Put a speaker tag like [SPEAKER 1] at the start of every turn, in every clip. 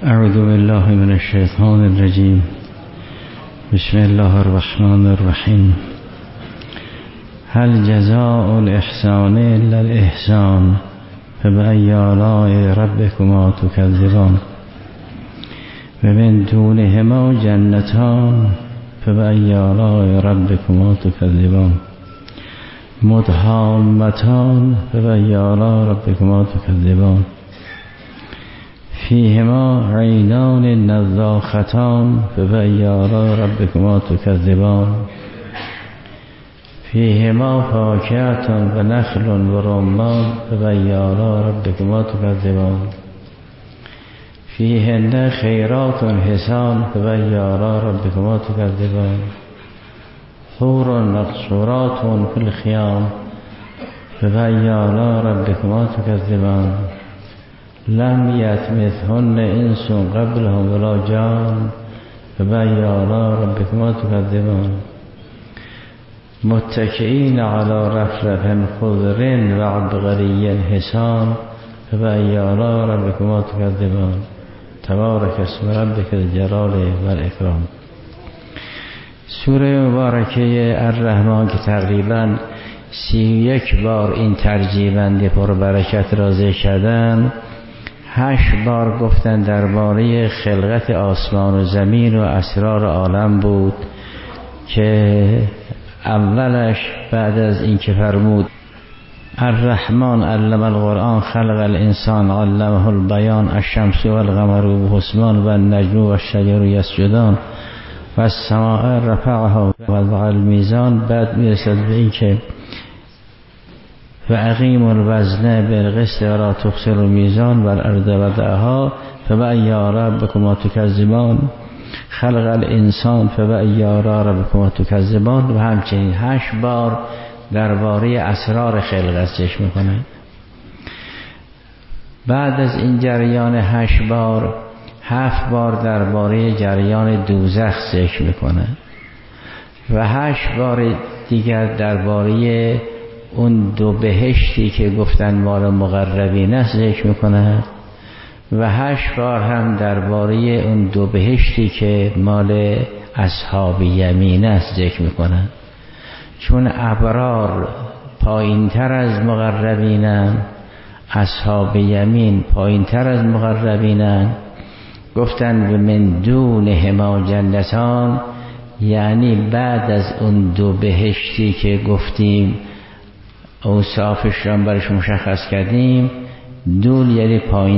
[SPEAKER 1] اعوذ بالله من الشیطان الرجیم. بسم الله الرحمن الرحیم. هل جزاء الاحسان الا الاحسان فبأی آلاء ربکما تکذبان ومن دونهما جنتان فبأی آلاء ربکما تکذبان مدهامتان فبأی آلاء ربکما تکذبان فیهما عینان نضاختان فبأی آلاء ربکما تکذبان فیهما فاکهة و نخل و رمان فبأی آلاء ربکما تکذبان فیهن خیرات حسان فبأی آلاء ربکما تکذبان حور مقصورات فی الخیام فبأی آلاء ربکما تکذبان لم یطمثهن انس قبلهم ولا جان فبأی آلاء ربکما تکذبان متکئین علی رفرف خضر و عبقری حسان فبأی آلاء ربکما تکذبان تبارک اسم ربک الجلال و الاکرام. سوره مبارکه الرحمن که تقریبا 31 بار این ترجیبند پربرکت را ذکر کردن، 8 بار گفتن درباره خلقت آسمان و زمین و اسرار عالم بود که اولش بعد از این که فرمود الرحمن علم القرآن خلق الانسان علمه البیان الشمس و القمر بحسبان و النجم و الشجر یسجدان و السماء رفعها و وضع الميزان. بعد میرسد به این که فاقیموا الوزن بالقسط ولا تخسروا الميزان والارض وضعها فبأی آلاء ربکما تکذبان خلق الانسان فبأی آلاء ربکما تکذبان. و همچنین 8 بار درباره اسرار خلقت ذکر میکنه. بعد از این جریان 8 بار 7 بار درباره جریان دوزخ ذکر میکنه و 8 بار دیگر درباره اون 2 بهشتی که گفتن مال مقربین است ذکر میکنه و 8 بار هم درباره اون 2 بهشتی که مال اصحاب یمین است ذکر میکنه. چون ابرار پایین تر از مقربینن، اصحاب یمین پایین تر از مقربینن، گفتن و من دونهما جنتان، یعنی بعد از اون 2 بهشتی که گفتیم اوصافش را برش مشخص کردیم، دون یعنی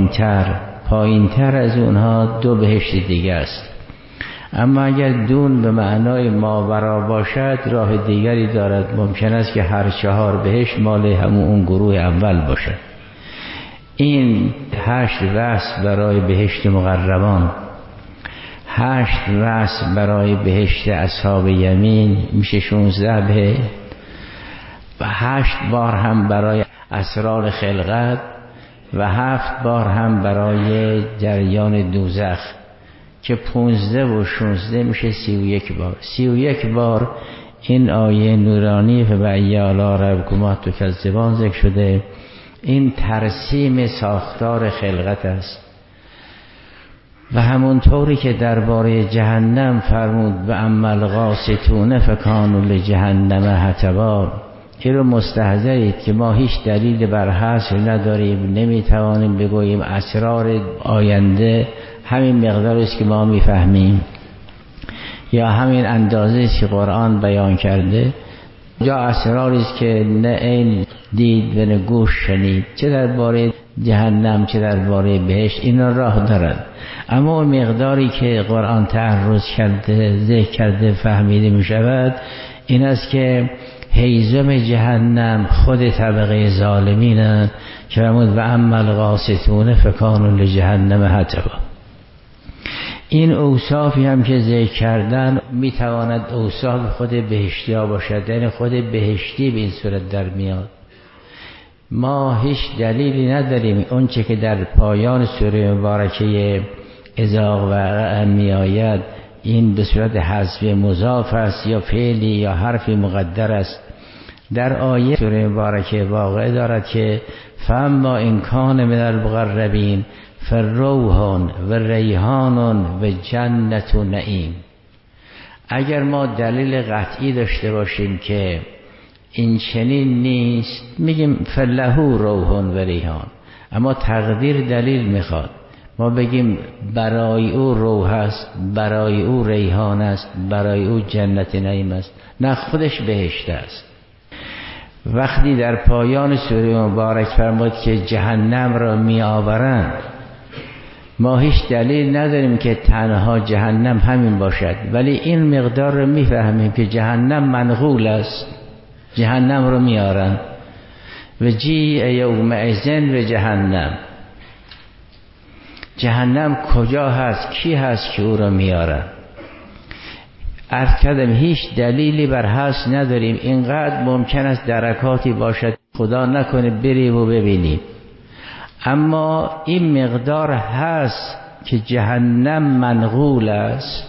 [SPEAKER 1] پایین تر از اونها 2 بهشت دیگه است. اما اگر دون به معنای ماورا باشد راه دیگری دارد، ممکن است که هر 4 بهشت مال همون اون گروه اول باشد. این 8 وصف برای بهشت مقربان، 8 وصف برای بهشت اصحاب یمین، میشه 16 بهشت و 8 بار هم برای اسرار خلقت و 7 بار هم برای جریان دوزخ که 15 و 16 میشه 31 بار. 31 بار این آیه نورانی فبأی آلاء ربکما تکذبان ذکر شده. این ترسیم ساختار خلقت است و همونطوری که درباره جهنم فرمود و اما القاسطون فکانوا لجهنم حطبا، این رو مستحضرید که ما هیچ دلیل بر حصر نداریم، نمیتوانیم بگوییم اسرار آینده همین مقدار است که ما میفهمیم یا همین اندازه است که قرآن بیان کرده، یا اسراری است که نه عین دید و نه گوش شنید، چه درباره جهنم چه درباره بهشت، اینا راه دارد. اما اون مقداری که قرآن تعرض کرده ذکر کرده فهمیده می شود این است که هیزم جهنم خود طبقه ظالمین که فرمود و اما القاسطون فکانوا لجهنم حطبا. این اوصافی هم که ذکر کردن میتواند اوصاف خود بهشتی ها باشد، یعنی خود بهشتی به این صورت در میاد. ما هیچ دلیلی نداریم اون چه که در پایان سوره مبارکه اذا وقع می آید این به صورت حذف مضاف است یا فعلی یا حرفی مقدر است. در آیه سوره مبارکه واقع دارد که فاما ان کان من المقربین فروح و ریحان و جنت و نعیم. اگر ما دلیل قطعی داشته باشیم که این چنین نیست میگیم فله روح و ریحان، اما تقدیر دلیل میخواد. ما بگیم برای او روح است، برای او ریحان است، برای او جنت نعیم است، نه خودش بهشت است. وقتی در پایان سوره مبارک فرمود که جهنم را می آورند، ما هیچ دلیل نداریم که تنها جهنم همین باشد، ولی این مقدار رو میفهمیم که جهنم منقول است، جهنم رو میارن. و جیء یومئذ و جهنم، جهنم کجا هست، کی هست که او رو میارن؟ عرض کردم هیچ دلیلی بر هست نداریم. اینقدر ممکن است درکاتی باشد خدا نکنه بریم و ببینیم، اما این مقدار هست که جهنم منقول است.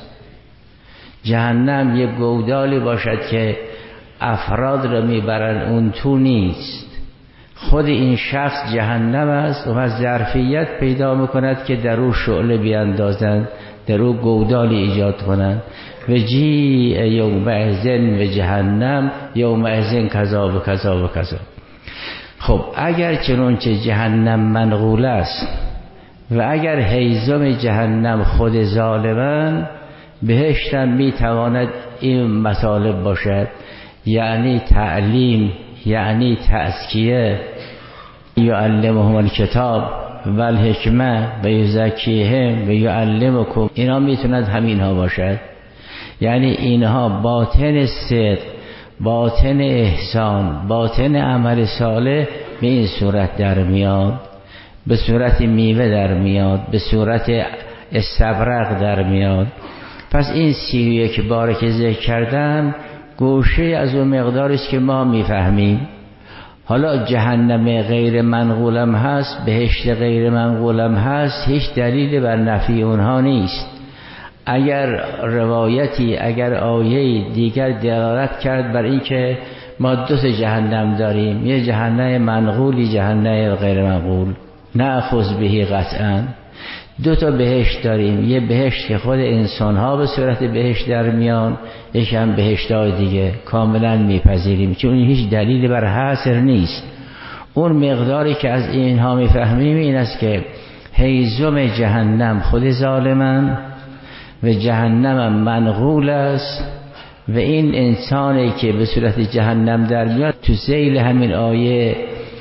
[SPEAKER 1] جهنم یک گودالی باشد که افراد را میبرن، اون تو نیست. خود این شخص جهنم است و ظرفیت پیدا میکند که در او شعله بیاندازند، در او گودالی ایجاد کنند. و جیء یومئذ و جهنم، یومئذ کذا و کذا و کذا. خب اگر چنانچه جهنم منقول است و اگر هیزم جهنم خود ظالمان، بهشت هم میتواند این مطالب باشد، یعنی تعلیم، یعنی تزکیه، یعلمهم الکتاب و الحکمه و یزکیهم و یعلمکم، اینا میتوند همینها باشد. یعنی اینها باطن صدق، باطن احسان، باطن عمل صالح به این صورت در میاد، به صورت میوه در میاد، به صورت استبرق در میاد. پس این 31 باره که ذکر کردم گوشه از اون مقداری است که ما میفهمیم. حالا جهنم غیر منقولم هست، بهشت غیر منقولم هست، هیچ دلیلی بر نفی اونها نیست. اگر روایتی، اگر آیه دیگر دلالت کرد بر این که ما 2 جهنم داریم، یه جهنم منقولی، جهنم غیر منقول، نأخذ بهی قطعا. 2 بهشت داریم، یه بهشت که خود انسان ها به صورت بهشت در میان، یک هم بهشت های دیگه، کاملا میپذیریم، چون هیچ دلیلی بر حصر نیست. اون مقداری که از اینها میفهمیم این است که هیزم جهنم خود ظالمن و جهنم منقول است و این انسانی که به صورت جهنم در میاد تو ذیل همین آیه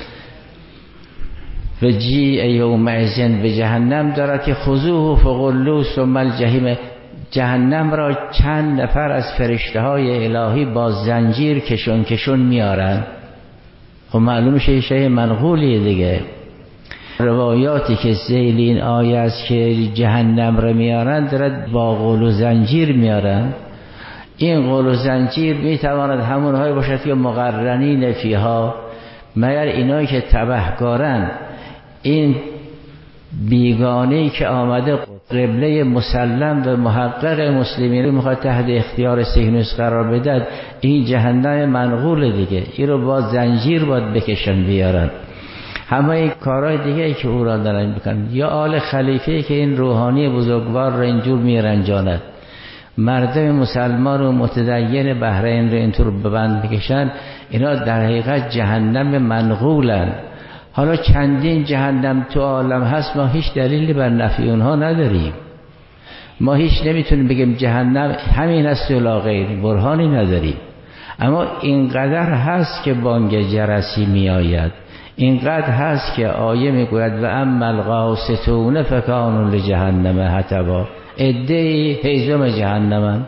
[SPEAKER 1] و جیء یومئذ و جهنم دارد که خذوه فغلوه ثم الجحیم. جهنم را چند نفر از فرشته های الهی با زنجیر کشون میارن. خب معلوم شیء منقولیه دیگه. روایاتی که ذیل این آیه است که جهنم را میارن دارد با غل و زنجیر میارن. این غل و زنجیر میتواند همونهایی باشد که مقرنین فیها، مگر اینایی که تبهکارن، این بیگانه‌ای که آمده قبله مسلم و محقق مسلمین رو میخواد تحت اختیار صهیونیست قرار بدهد، این جهنم منقول دیگه، این رو با زنجیر باید بکشن بیارن. همه این کارهای دیگه که او را دارن میکنن، یا آل خلیفه که این روحانی بزرگوار رو اینجور میرنجاند، مردم مسلمان و متدین بحرین رو اینطور ببند میکشن، اینا در حقیقت جهنم منقولن. حالا چندین جهنم تو عالم هست، ما هیچ دلیلی بر نفی اونها نداریم. ما هیچ نمیتونیم بگیم جهنم همین است ولا غیر، برهانی نداریم. اما اینقدر هست که بانگ جرسی میآید، اینقدر هست که آیه میگوید و اما القاسطون فکانوا لجهنم حطبا، عده‌ای هیزم جهنمن.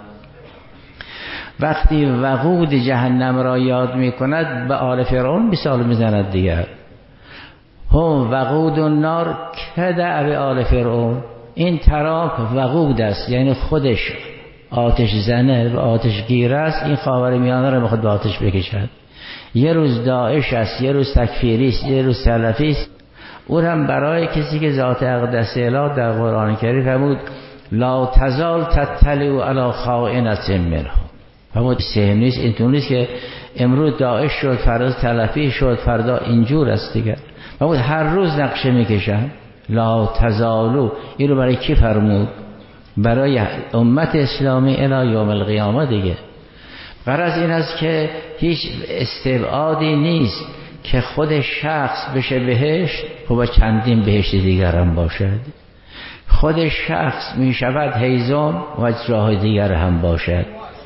[SPEAKER 1] وقتی وقود جهنم را یاد میکند به آل فرعون مثال میزند دیگر، هم وقود النار کدأب آل فرعون. این تراک وقود است، یعنی خودش آتش زنه و آتش گیر است، این خاورمیانه را میخواد به آتش بکشد. یه روز داعش است، یه روز تکفیری است، یه روز سلفی است. اون هم برای کسی که ذات اقدس اله در قرآن کریم فرمود لا تزال تطلع علی خائنة منهم. فرمود صهیونیست اینطور نیست که امروز داعش شد، فردا سلفی شد، فردا اینجور است دیگه. فرمود هر روز نقشه میکشن، لا تزالو، این رو برای کی فرمود؟ برای امت اسلامی الی یوم القیامه دیگه. غرض این است که هیچ استبعادی نیست که خود شخص بشه بهشت و چندین بهشت دیگر هم باشد. خود شخص می شود هیزم و جاهای دیگر هم باشد.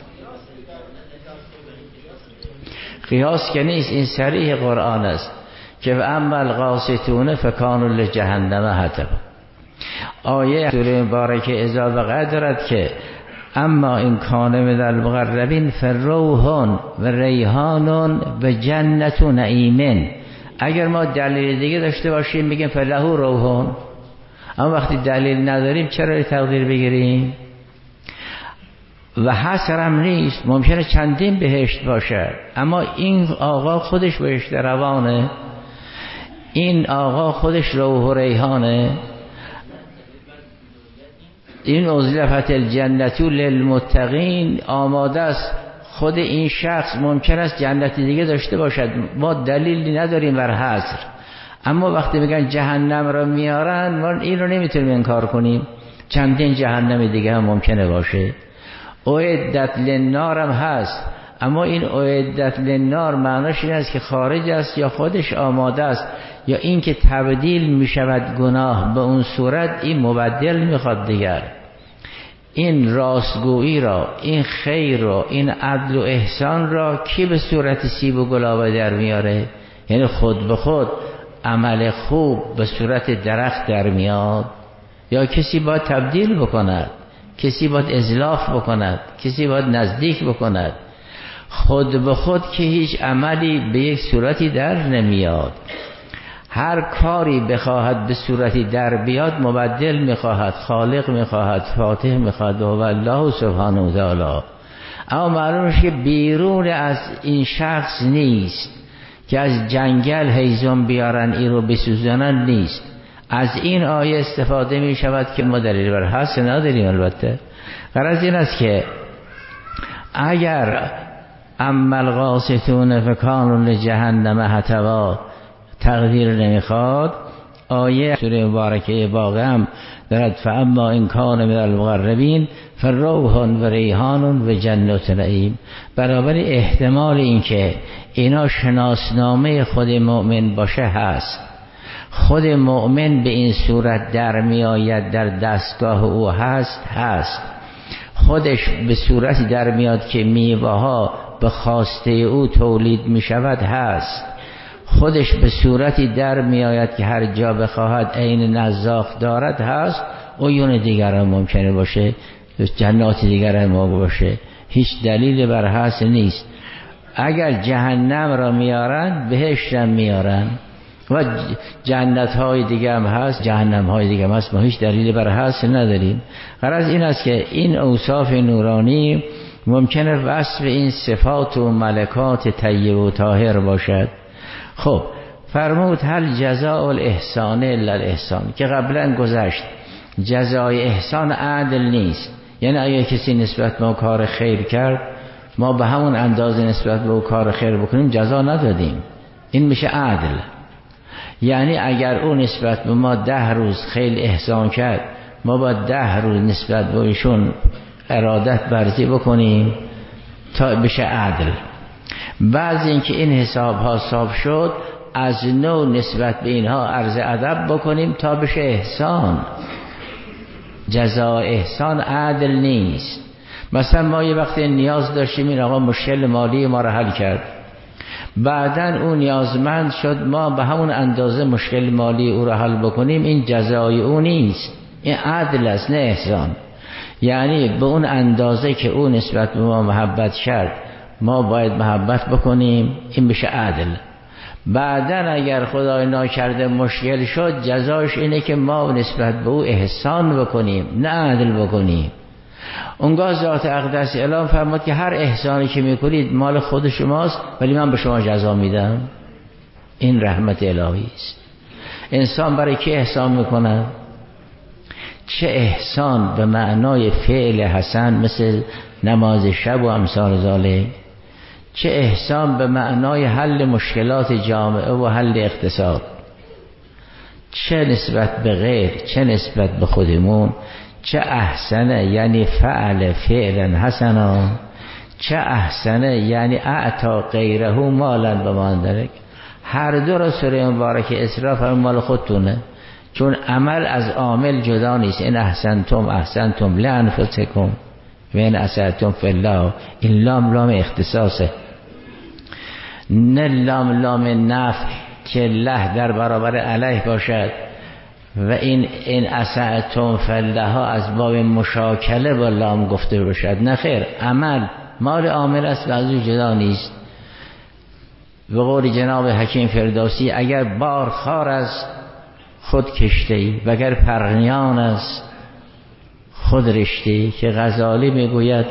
[SPEAKER 1] قیاس که نیست، این صریح قرآن است که و اما القاسطون فکانوا لجهنم حطبا. آیه سوره مبارکه اذا وقع دارد که اما این کان من المقربین فروح و ریحان و جنت و نعیم. اگر ما دلیل دیگه داشته باشیم میگیم فله روح، اما وقتی دلیل نداریم چرا تقدیر بگیریم؟ و حسرم نیست، ممکنه چندین بهشت باشد، اما این آقا خودش بهشت روانه، این آقا خودش روح و ریحانه. این ازلفت الجنت للمتقین، آماده است. خود این شخص ممکن است جنت دیگه داشته باشد، ما دلیلی نداریم بر حصر، اما وقتی میگن جهنم را میارن ما این رو نمیتونیم انکار کنیم. چندین جهنم دیگه هم ممکنه باشه. اعدت للنار هم هست، اما این اعدت للنار معناش این است که خارج است یا خودش آماده است، یا این که تبدیل میشود گناه به اون صورت، این مبدل میخواد دیگر. این راستگویی را، این خیر را، این عدل و احسان را کی به صورت سیب و گلابه در میاره؟ یعنی خود به خود عمل خوب به صورت درخت در میاد، یا کسی باید تبدیل بکند، کسی باید ازلاف بکند، کسی باید نزدیک بکند. خود به خود که هیچ عملی به یک صورتی در نمیاد. هر کاری بخواهد به صورتی در بیاد مبدل میخواهد، خالق میخواهد، فاتح میخواهد و الله سبحانه و تعالی. اما معلومه که بیرون از این شخص نیست که از جنگل هیزم بیارن این رو بسوزانن، نیست. از این آیه استفاده می شود که ما دلیل بر حس نداریم. البته غرض این است که اگر اما القاسطون فکانوا لجهنم حطبا تقدیر نمیخواد، آیه سوره مبارکه باقی هم دارد فاما این کان من المقربین فروح و ریحان و جنت نعیم. برابر احتمال این که اینا شناسنامه خود مؤمن باشه هست. خود مؤمن به این صورت در می آید، در دستگاه او هست. خودش به صورتی در میاد که میوه ها به خواسته او تولید می شود هست. خودش به صورتی در می آید که هر جا بخواهد عین نزاف دارد هست. عیون دیگر هم ممکنه باشه، جنات دیگر هم باشه. هیچ دلیل بر هست نیست. اگر جهنم را میارن بهشت هم میارن و جنت های دیگه هم هست، جهنم های دیگه هم هست. ما هیچ دلیل بر هست نداریم. غرض این است که این اوصاف نورانی ممکنه وصف این صفات و ملکات طیب و طاهر باشد. خب فرمود هل جزاء الاحسان الا الاحسان، که قبلا گذشت. جزای احسان عدل نیست. یعنی اگه کسی نسبت به کار خیر کرد ما به همون اندازه نسبت به کار خیر بکنیم جزا ندادیم، این میشه عدل. یعنی اگر او نسبت به ما 10 روز خیلی احسان کرد، ما با 10 روز نسبت به ایشون ارادت ورزی بکنیم تا بشه عدل. بعضی اینکه این حساب ها صاف شد، از نو نسبت به اینها عرض ادب بکنیم تا بشه احسان. جزا احسان عدل نیست. مثلا ما یه وقتی نیاز داشتیم این آقا مشکل مالی ما را حل کرد، بعدن اون نیازمند شد، ما به همون اندازه مشکل مالی او را حل بکنیم، این جزای او نیست، این عدل است نه احسان. یعنی به اون اندازه که او نسبت به ما محبت کرد ما باید محبت بکنیم، این بشه عدل. بعدن اگر خدای ناکرده مشکل شد، جزاش اینه که ما نسبت به او احسان بکنیم نه عدل بکنیم. اونگاه ذات اقدس اعلام فرمود که هر احسانی که میکنید مال خود شماست ولی من به شما جزا میدم. این رحمت الهی است. انسان برای کی احسان میکنه؟ چه احسان به معنای فعل حسن مثل نماز شب و امثال ذالک، چه احسان به معنای حل مشکلات جامعه و حل اقتصاد، چه نسبت به غیر، چه نسبت به خودمون. چه احسنه یعنی فعلا حسنا، چه احسنه یعنی اعطا غیره مالا به ماندرک. هر دو را سوره مبارک اسراء فرمود مال خودتونه، چون عمل از عامل جدا نیست. این احسنتم لانفسکم و این اسأتم فی الله. این لام اختصاصه، نه لام نفع که له در برابر علیه باشد و این اسأتم فی الله ها از باب مشاکله با لام گفته باشد. نه خیر، عمل مال عامل است و از او جدا نیست. به قول جناب حکیم فردوسی اگر بارخار است خود کشته‌ای و اگر پرنیان است خود رشته‌ای. که غزالی میگوید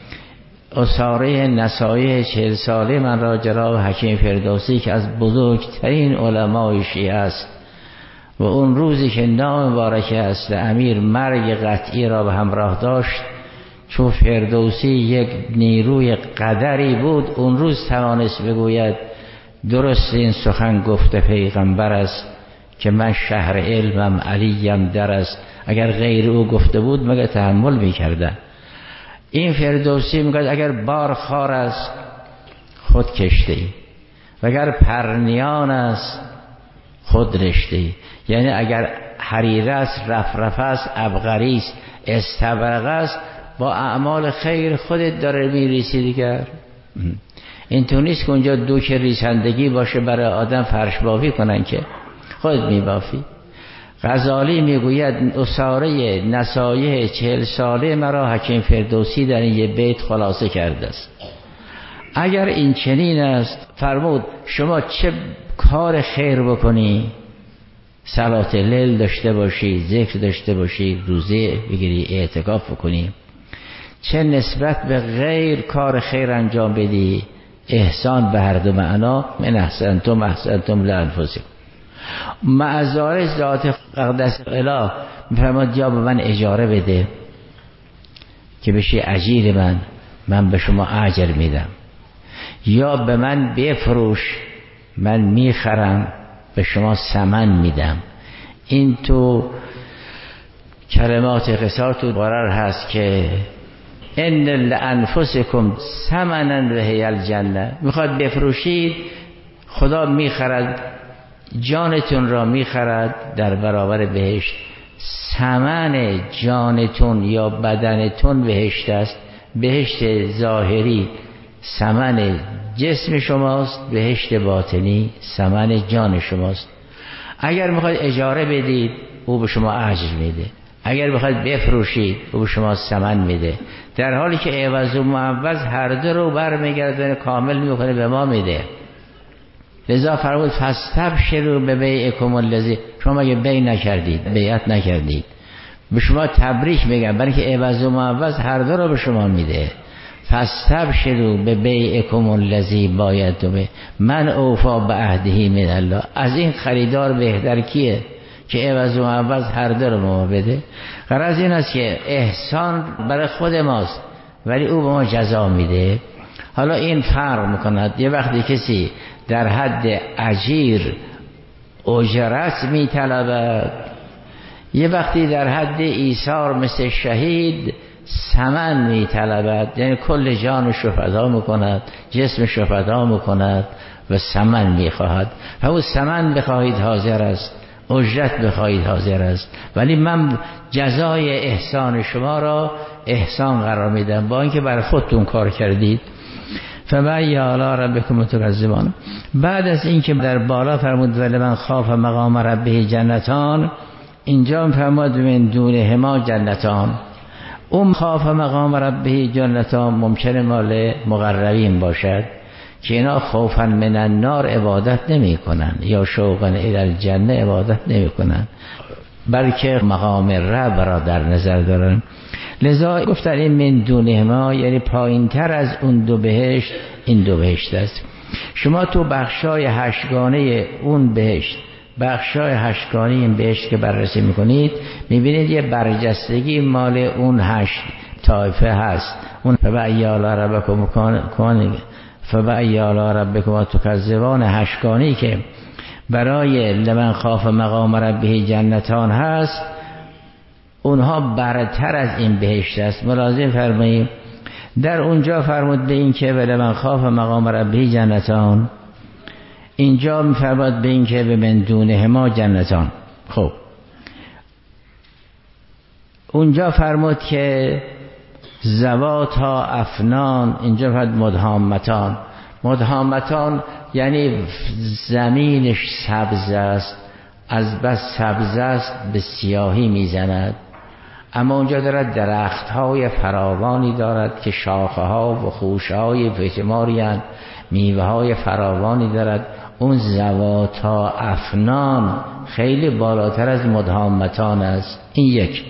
[SPEAKER 1] اساره نصایح 40 ساله من را جناب حکیم فردوسی که از بزرگترین علمای شیعه است و اون روزی که نام مبارک است امیر مرگ قطعی را به همراه داشت، چون فردوسی یک نیروی قدری بود، اون روز توانست بگوید درست این سخن گفته پیغمبر است که من شهر علمم علیم در است. اگر غیر او گفته بود مگر تحمل میکردن. این فردوسی میگه اگر بارخار است خود کشته‌ای و اگر پرنیان است خود رشته‌ای. یعنی اگر حریره است، رفرفه است، عبقری است، استبرق است، با اعمال خیر خودت داره میریسی دیگر. این تو نیست که اونجا دوک ریسندگی باشه برای آدم فرش بافی کنن که خود میبافی. غزالی میگوید اساره نصایح 40 ساله مرا حکیم فردوسی در این یه بیت خلاصه کرده است. اگر این چنین است فرمود شما چه کار خیر بکنی، صلات لیل داشته باشی، ذکر داشته باشی، روزه بگیری، اعتکاف بکنی، چه نسبت به غیر کار خیر انجام بدی، احسان به هر دو معنا. من احسنتم لانفسکم. معذار ذات اقدس اله میفرماد یا به من اجاره بده که بشی اجیر من به شما اجر میدم، یا به من بفروش من میخرم به شما ثمن میدم. این تو کلمات قصار تو قرار هست که ان لانفسکم ثمنا وهی الجنه. میخواد بفروشید، خدا میخرد جانتون را، میخرد در برابر بهشت. ثمن جانتون یا بدنتون بهشت است. بهشت ظاهری ثمن جسم شماست، بهشت باطنی ثمن جان شماست. اگر میخواید اجاره بدید او به شما اجر میده، اگر بخواید بفروشید او به شما ثمن میده، در حالی که عوض و معوض هر دو رو برمیگردونه کامل میکنه به ما میده. لذا فرمود فاستبشروا ببیعکم الذی. شما مگه بیع نکردید، بیعت نکردید، به شما تبریک میگم برای که عوض و معوض هر دو رو به شما میده. فاستبشروا ببیعکم الذی بایعتم به، من اوفا بعهده من الله. از این خریدار بهتر کیه که عوض و معوض هر دو رو ما بده؟ غرض این است که احسان برای خود ماست ولی او به ما جزا میده. حالا این فرق میکند، یه وقتی کسی در حد اجیر اجرت میطلبد، یه وقتی در حد ایثار مثل شهید ثمن میطلبد، یعنی کل جانش رو فدا میکند، جسمش رو فدا میکند و ثمن میخواهد. همون ثمن بخواهید حاضر است، اجرت بخواهید حاضر است، ولی من جزای احسان شما را احسان قرار میدم با اینکه برای خودتون کار کردید. فبأی آلاء ربکما تکذبان. بعد از اینکه در بالا فرمود ولمن خاف مقام ربه جنتان، اینجا فرمود من دونهما جنتان. اون خاف مقام ربه جنتان ممکنه مال مقربین باشد که اینا خوفا من النار عبادت نمی کنن یا شوقا الی الجنه عبادت نمی کنن، بلکه مقام رب را در نظر دارن. لذا گفتن این من دونهما یعنی پایین تر از اون دو بهشت این دو بهشت است. شما تو بخشای هشتگانه اون بهشت، بخشای هشتگانه این بهشت که بررسی میکنید میبینید یه برجستگی مال اون 8 طایفه هست. اون فبأی آلاء ربکما تکذبان هشتگانی که برای لمن خاف مقام ربه جنتان هست، اونها برتر از این بهشت است. ملاحظه فرمایید در اونجا فرمود به این که لمن خاف مقام ربه جنتان، اینجا میفرماد به این که به من دونهما جنتان. خب اونجا فرمود که ذواتا افنان، اینجا فرمود مدهامتان. مدهامتان یعنی زمینش سبز است، از بس سبز است به سیاهی میزند، اما اونجا دارد درخت های فراوانی دارد که شاخه ها و خوشه های بهتماری هستند، میوه های فراوانی دارد. اون ذواتا افنان خیلی بالاتر از مدهامتان است. این یک.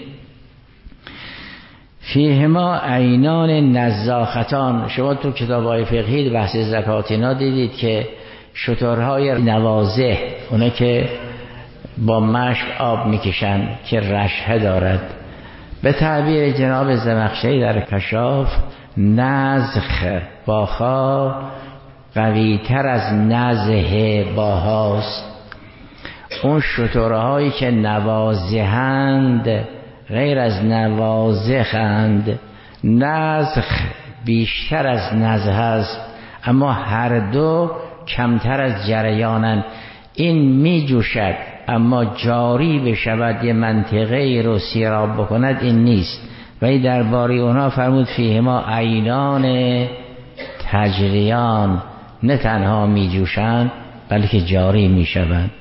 [SPEAKER 1] فیهما عینان نضاختان. شما تو کتاب‌های فقهی بحث زکات اینا دیدید که شترهای نوازه، اونا که با مشک آب میکشن که رشحه دارد، به تعبیر جناب زمخشری در کشاف، نزخ باها قوی تر از نزه باهاست. اون شترهایی که نوازهند غیر از نوازخند، نزخ بیشتر از نزه است، اما هر دو کمتر از جریانن. این می جوشد اما جاری بشود یه منطقه رو سیراب بکند این نیست. ولی درباره اونا فرمود فیهما عینان تجریان، نه تنها می جوشند بلکه جاری می شوند.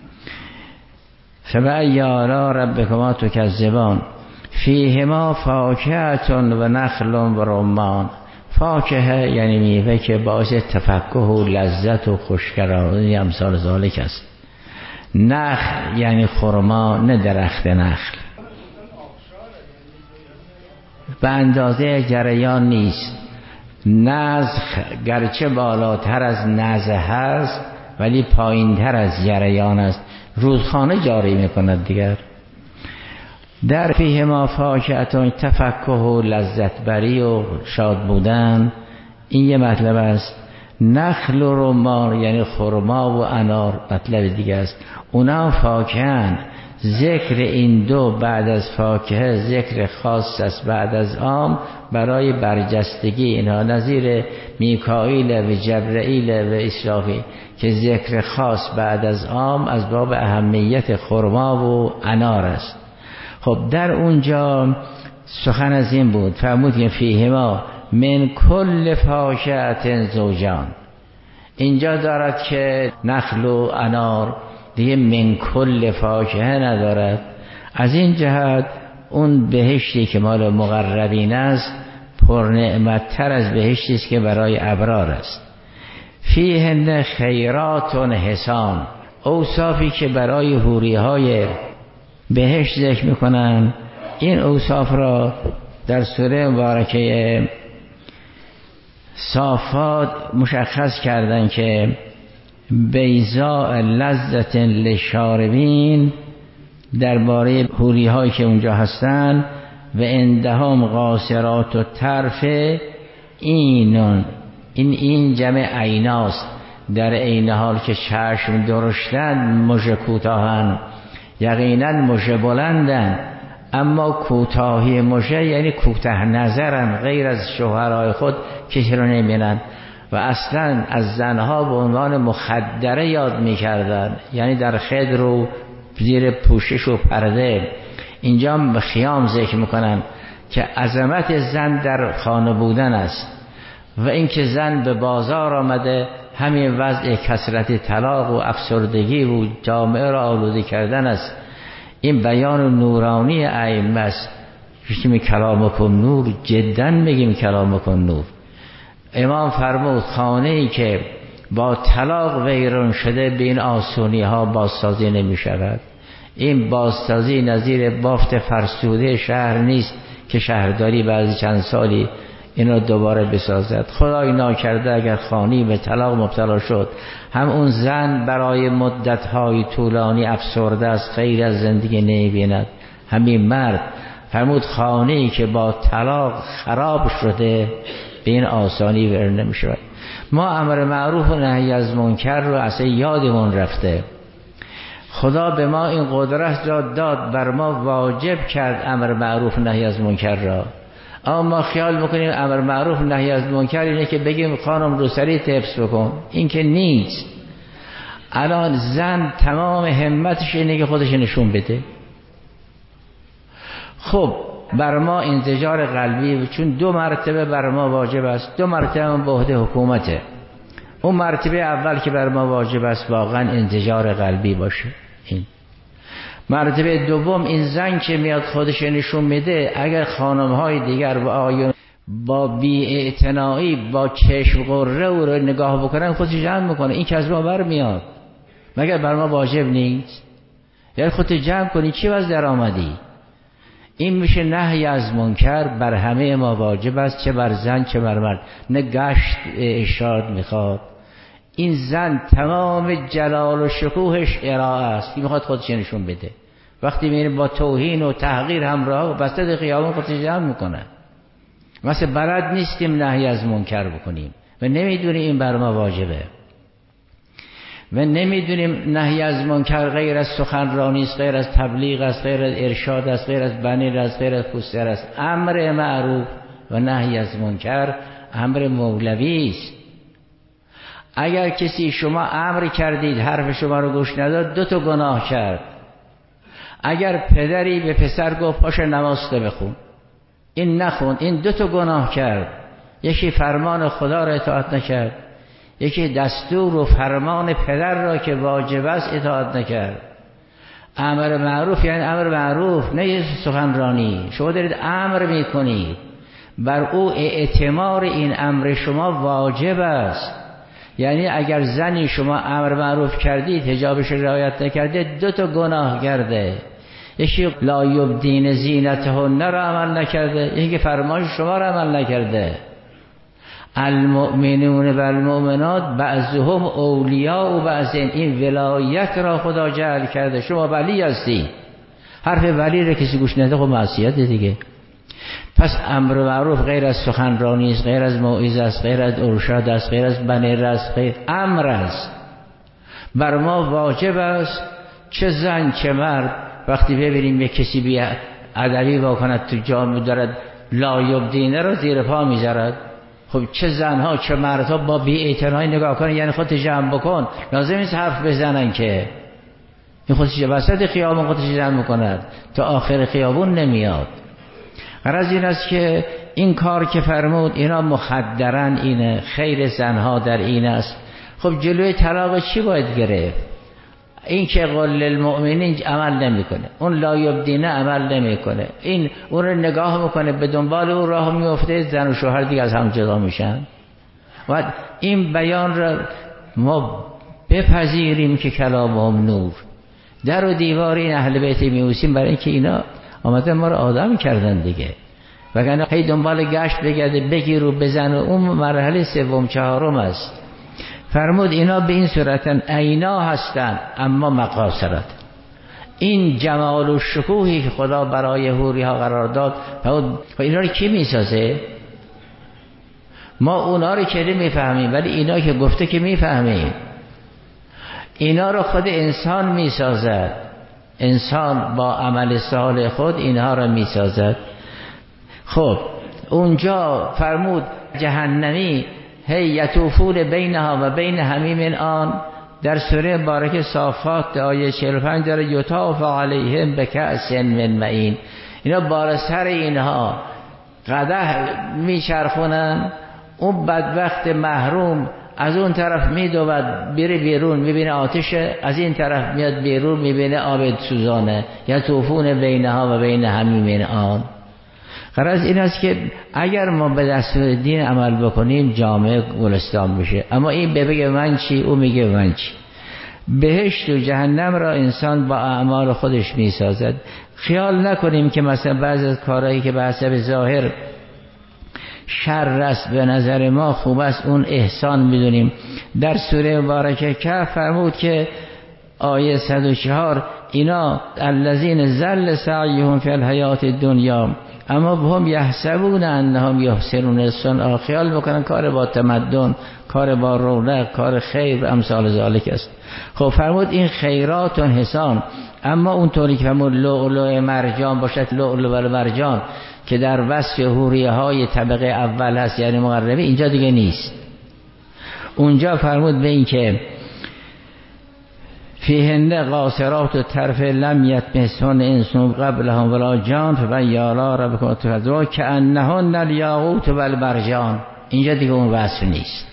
[SPEAKER 1] فبأی آلاء ربکما تکذبان. فیهما فاکهة و نخل و رمان. فاکهه یعنی میوه که باعث تفکه و لذت و خوشگرایی امثال ذالک است. نخل یعنی خرما، نه درخت نخل، به اندازه جریان نیست. نزخ گرچه بالاتر از نزه هست ولی پایین تر از جریان است، رودخانه جاری میکند دیگر. در فیهما فاکهة تفکه و لذت بری و شاد بودن، این یه مطلب است. نخل و رمان یعنی خرما و انار مطلب دیگه است. اونا فاکهن. ذکر این دو بعد از فاکهه ذکر خاص است بعد از عام برای برجستگی اینها، نظیر میکائیل و جبرائیل و اسرافیل که ذکر خاص بعد از عام از باب اهمیت خرما و انار است. خب در اونجا سخن از این بود، فرمود که فیهما من کل فاکهة زوجان. اینجا دارد که نخل و انار دیگه من کل فاکهه ندارد. از این جهت اون بهشتی که مال مقربین است پرنعمت‌تر از بهشتی است که برای ابرار است. فیهن خیرات حسان. اوصافی که برای حوری‌های بهشت ذکر میکنن، این اوصاف را در سوره مبارکه صافات مشخص کردن که بیضاء لذت للشاربین، درباره حوری هایی که اونجا هستن، و عندهم قاصرات الطرف این جمع عیناست، در عین حال که چشم درشتند مژه کوتاهن، یقینا مژه بلندن، اما کوتاهی مژه یعنی کوتاه نظرن، غیر از شوهرای خود کسی رو نمی‌بینن و اصلا از زنها به عنوان مخدره یاد می‌کردن، یعنی در خدر و زیر پوشش و پرده. اینجا به خیام ذکر میکنن که عظمت زن در خانه بودن است و اینکه زن به بازار آمده همین وضع کثرت طلاق و افسردگی و جامعه را آلوده کردن است. این بیان نورانی ائمه است. میگیم کلامکم نور، جدا میگیم کلامکم نور. امام فرمود خانه ای که با طلاق ویران شده به این آسونی ها بازسازی نمی شود. این بازسازی نظیر بافت فرسوده شهر نیست که شهرداری بعد چند سالی این را دوباره بسازد. خدای ناکرده اگر خانی به طلاق مبتلا شد، هم اون زن برای مدت‌های طولانی افسرده است، خیر از زندگی نمی‌بیند. همین مرد فرمود خانه‌ای که با طلاق خراب شده به این آسانی ور نمی‌شود. ما امر معروف و نهی از منکر رو اصلا یادمون رفته. خدا به ما این قدرت را داد، بر ما واجب کرد امر معروف نهی از منکر را. اما ما خیال میکنیم امر معروف نهی از منکر اینه که بگیم خانم روسری حفظ بکن. این که نیست. الان زن تمام همتش اینه که خودش نشون بده. خب بر ما انزجار قلبی، چون 2 مرتبه بر ما واجب است، 2 مرتبه به عهده حکومته. اون مرتبه اول که بر ما واجب است واقعا انزجار قلبی باشه. این مرتبه دوم، این زن که میاد خودش نشون میده، اگر خانم‌های دیگر و آقایون با بی‌اعتنایی با چشم قره او رو نگاه بکنن خودش جمع میکنه. این که از ما برمیاد، مگر بر ما واجب نیست؟ یعنی خودت جمع کنی چی واسه در آمدی؟ این میشه نهی از منکر، بر همه ما واجب است، چه بر زن چه بر مرد. نه گشت ارشاد میخواد. این زن تمام جلال و شکوهش ارائه است، این میخواد خودش نشون بده. وقتی میبینه با توهین و تحقیر همراه و وسط خیابون خودش جمع میکنه. مثلا بلد نیستیم نهی از منکر بکنیم و نمیدونیم این بر ما واجبه و نمیدونیم نهی از منکر غیر از سخنرانی است، غیر از تبلیغ است، غیر از ارشاد است، غیر از بنیر است، غیر از پوستر است. امر معروف و نهی از منکر امر مولوی است. اگر کسی شما امر کردید حرف شما رو گوش نداد 2 گناه کرد. اگر پدری به پسر گفت پاش نماز بخون، این نخون، این 2 گناه کرد. یکی فرمان خدا را اطاعت نکرد، یکی دستور و فرمان پدر را که واجب است اطاعت نکرد. امر معروف یعنی امر معروف، نه سخنرانی. شما دارید امر میکنید، بر او اعتمار این امر شما واجب است. یعنی اگر زنی شما امر معروف کردید حجابش رعایت نکرده 2 گناه کرده. یکی لا یبدین زینتهن را عمل نکرده، یکی فرمان شما را عمل نکرده. المؤمنون و المؤمنات بعضهم اولیاء و بعض، این ولایت را خدا جعل کرده. شما ولی هستی، حرف ولی را کسی گوش نده خب معصیت دیگه. پس امر معروف غیر از سخنرانی است، غیر از موعظه است، غیر از ارشاد است، غیر از بنیر است، غیر امر است. بر ما واجب است، چه زن چه مرد. وقتی ببینیم یک کسی بی ادبی واکند تو جامعه دارد لا یبدینه را زیر پا میذارد، خب چه زنها چه مردها با بی‌اعتنایی نگاه کنن، یعنی خودت جمع بکن. لازم نیست حرف بزنن که این خودش وسط خیابون خودش جمع میکند تا آخر خیابون نمیاد. غرض این است که این کار که فرمود اینا مخدرن، اینه خیر زنها در این است. خب جلوی طلاق چی باید گرفت؟ این که قل للمؤمنین عمل نمیکنه، اون لا یبدینه عمل نمیکنه، این اون رو نگاه میکنه به دنبال اون راه میفته، زن و شوهر دیگه از هم جدا میشن. و این بیان را ما بپذیریم که کلامهم نور. در و دیوار این اهل بیت میوسیم برای اینکه اینا آمدن ما رو آدم کردن دیگه، وگرنه هی دنبال گشت بگرده بگیر و بزن و اون مرحله 3 4 است. فرمود اینا به این صورتن عینا هستن اما مقاصرت. این جمال و شکوهی که خدا برای حوری ها قرار داد، اینا رو کی میسازه؟ ما اونا رو که میفهمیم، ولی اینا که گفته که میفهمیم. اینا رو خود انسان میسازد، انسان با عمل صالح خود اینها رو میسازد. خب اونجا فرمود جهنمی هی یطوفون بینها و بین حمیم آن، در سوره مبارکه صافات آیه 45 داره یطاف علیهم بکأس من معین. اینا بار سر اینها قدح میچرخونن، اون بدبخت محروم از اون طرف میدود بره بیرون میبینه آتش، از این طرف میاد بیرون میبینه آب سوزانه. یطوفون بینها و بین حمیم آن. غرض این است که اگر ما به دستور دین عمل بکنیم جامعه گلستان میشه. اما این بگه من چی، او میگه من چی. بهشت و جهنم را انسان با اعمال خودش میسازد. خیال نکنیم که مثلا بعضی از کارهایی که به حسب ظاهر شر است به نظر ما خوب است اون احسان میدونیم. در سوره مبارکه کهف فرمود که آیه 104 اینا الذین ضل سعیهم فی الحیات الدنیا اما هم یحسبون انهم یحسنون صنعا، خیال بکنن کار با تمدن، کار با رونق، کار خیر امثال ذالک است. خب فرمود این خیرات و حسان، اما اونطوری که فرمود لؤلؤ مرجان باشد، لؤلؤ و مرجان که در وصف حوریه های طبقه اول هست یعنی مقربه، اینجا دیگه نیست. اونجا فرمود به این که فیهن قاصرات و طرف لم یطمثهن انس قبلهم ولا جان فبیالا ربکم تفضلوا کأنهن الیاقوت والمرجان، اینجا دیگه اون وصف نیست.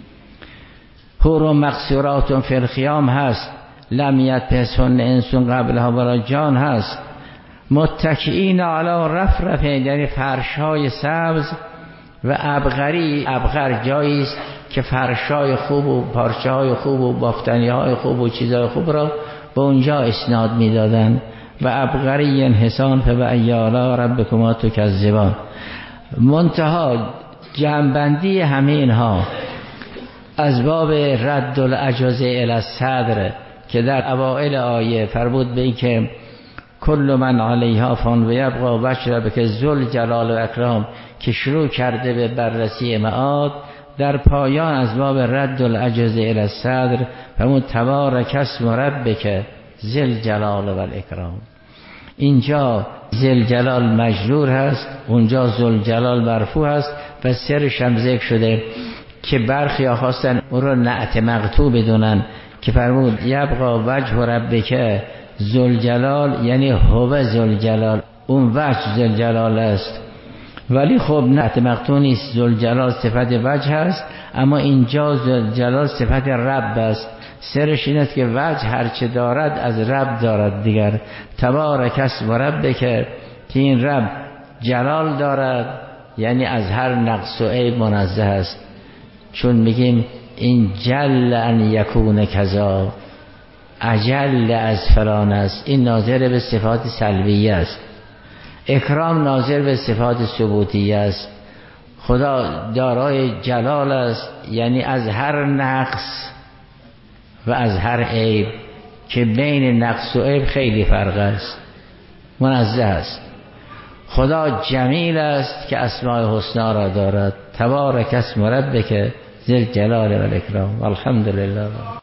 [SPEAKER 1] حور مقصورات فی الخیام هست، لم یطمثهن انس قبلهم ولا جان هست. متکئین علی رفرف، یعنی فرش‌های سبز و ابقری، ابقر جایی است که فرش‌های خوب و پارچه‌های خوب و بافتنی‌های خوب و چیزهای خوب را به اونجا اسناد می‌دادند. و ابقری حسان فبأی آلاء ربکما تکذبان. منتها جمع‌بندی همه اینها از باب رد العجز الی الصدر که در اوائل آیه فرمود به این که کل من علیها فان و یبقی وجه ربک ذوالجلال جلال و اکرام که شروع کرده به بررسی معاد، در پایان از باب رد العجز الی الصدر فرمود تبارک اسم ربک ذی الجلال و الاکرام. اینجا ذی الجلال مجرور هست، اونجا ذوالجلال مرفوع هست و سرش هم ذکر شده که برخی ها خواستن اون رو نعت مقطوع بدونن که فرمود یبقی وجه ربک ذوالجلال، یعنی هو ذوالجلال، اون وجه ذوالجلال است. ولی خب نعت مقطوع نیست، ذوالجلال صفت وجه است، اما اینجا ذوالجلال صفت رب است. سرش این است که وجه هرچه دارد از رب دارد دیگر. تبارک اسم ربک که این رب جلال دارد، یعنی از هر نقص و عیب منزه است. چون میگیم این جل ان یکون کذا، اجل از فلان است، این ناظر به صفات سلبیه است. اکرام ناظر به صفات ثبوتیه است. خدا دارای جلال است، یعنی از هر نقص و از هر عیب که بین نقص و عیب خیلی فرق است، منزه است. خدا جمیل است که اسماء حسنا را دارد. تبارک اسم ربک ذی الجلال و الاکرام. الحمدلله.